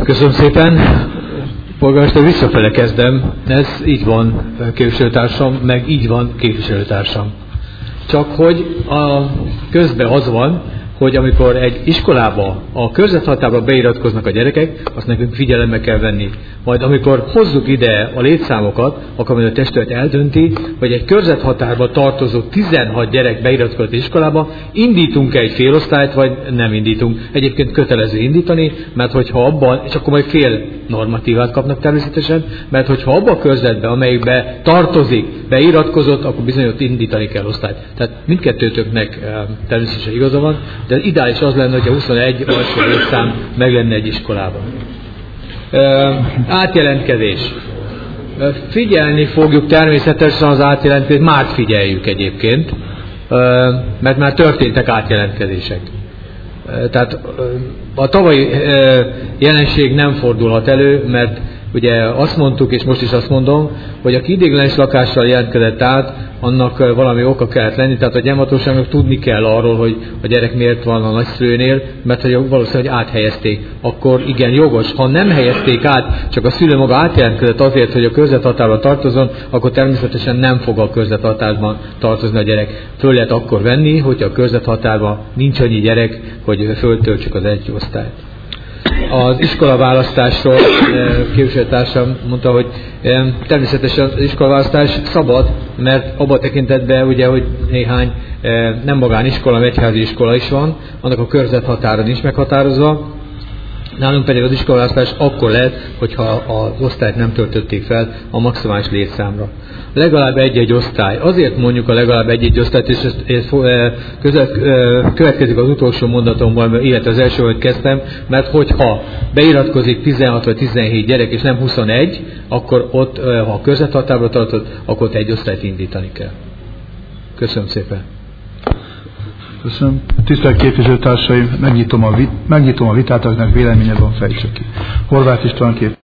Köszönöm szépen. Polgármester, visszafele kezdem. Ez így van, képviselőtársam, meg így van, képviselőtársam. Csak hogy közben az van, hogy amikor egy iskolába, a körzethatárba beiratkoznak a gyerekek, azt nekünk figyelembe kell venni. Majd amikor hozzuk ide a létszámokat, akkor majd a testület eldönti, hogy egy körzethatárba tartozó 16 gyerek beiratkozott iskolába, indítunk-e egy félosztályt, vagy nem indítunk. Egyébként kötelező indítani, mert hogyha abban, és akkor majd fél normatívát kapnak természetesen, mert hogyha abban a körzetben, amelyikbe tartozik, beiratkozott, akkor bizony ott indítani kell osztályt. Tehát mindkettőtöknek természetesen igaza van, de ideális az lenne, hogy a 21 alsó létszám meg lenne egy iskolában. Átjelentkezés. Figyelni fogjuk természetesen az átjelentkezést, már figyeljük egyébként, mert már történtek átjelentkezések. Tehát a tavalyi jelenség nem fordulhat elő, mert ugye azt mondtuk, és most is azt mondom, hogy aki ideiglenes lakással jelentkezett át, annak valami oka kellett lenni, tehát a gyámhatóságnak tudni kell arról, hogy a gyerek miért van a nagyszülőnél, mert hogy valószínűleg áthelyezték. Akkor igen, jogos. Ha nem helyezték át, csak a szülő maga átjelentkezett azért, hogy a körzethatárban tartozon, akkor természetesen nem fog a körzethatárban tartozni a gyerek. Föl lehet akkor venni, hogyha a körzethatárban nincs annyi gyerek, hogy föltöltsük az egy osztályt. Az iskolaválasztásról képviselőtársam mondta, hogy természetesen az iskolaválasztás szabad, mert abban a tekintetben ugye, hogy néhány nem magániskola, hanem egyházi iskola is van, annak a körzethatára nincs meghatározva. Nálunk pedig az iskolaválasztás akkor lehet, hogyha az osztályt nem töltötték fel a maximális létszámra. Legalább egy-egy osztály. Azért mondjuk a legalább egy-egy osztályt, és ez következik az utolsó mondatomban, illetve az első, hogy kezdtem, mert hogyha beiratkozik 16 vagy 17 gyerek, és nem 21, akkor ott, ha a körzethatárba tartott, akkor ott egy osztályt indítani kell. Köszönöm szépen. Köszönöm. Tisztelt képviselőtársaim, megnyitom a vitát, akinek véleménye van, fejtse ki. Horváth István